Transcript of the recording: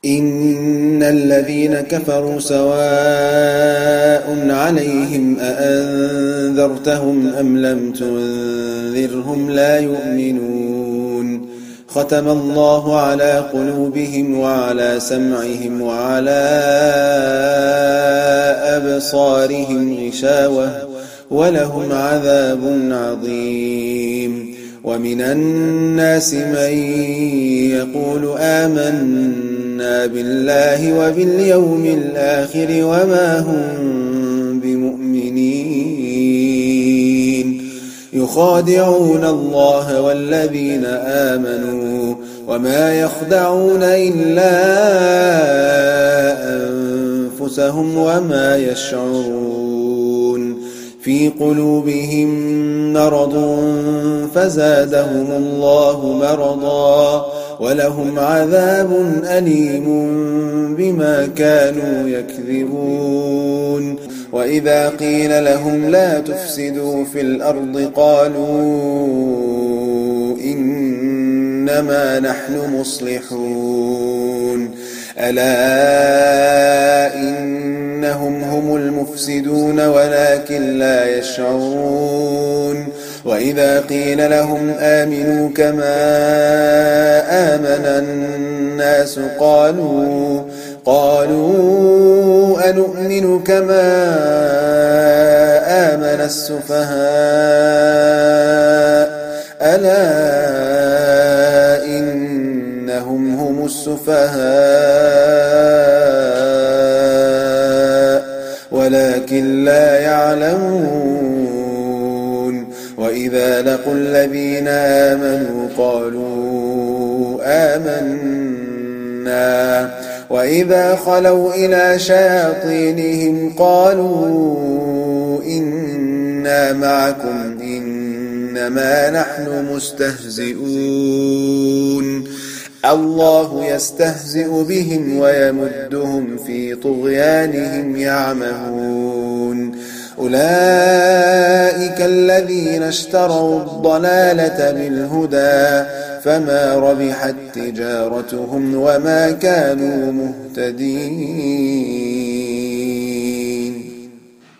إن الذين كفروا سواء عليهم أأنذرتهم أم لم تنذرهم لا يؤمنون ختم الله على قلوبهم وعلى سمعهم وعلى أبصارهم غشاوة ولهم عذاب عظيم ومن الناس من يقول آمنا بالله وباليوم الآخر وما هم بمؤمنين يخادعون الله والذين آمنوا وما يخدعون إلا أنفسهم وما يشعرون في قلوبهم مرض فزادهم الله مرضا ولهم عذاب أليم بما كانوا يكذبون وإذا قيل لهم لا تفسدوا في الأرض قالوا إنما نحن مصلحون ألا إنهم هم المفسدون ولكن لا يشعرون وإذا قيل لهم آمنوا كما آمن الناس قالوا أنؤمن كما آمن السفهاء ألا إنهم هم السفهاء ولكن لا يعلمون وإذا لقوا الذين آمنوا قالوا آمنا وإذا خلوا إلى شياطينهم قالوا إنا معكم إنما نحن مستهزئون الله يستهزئ بهم ويمدهم في طغيانهم يعمهون أولئك الذين اشتروا الضلالة بالهدى فما ربحت تجارتهم وما كانوا مهتدين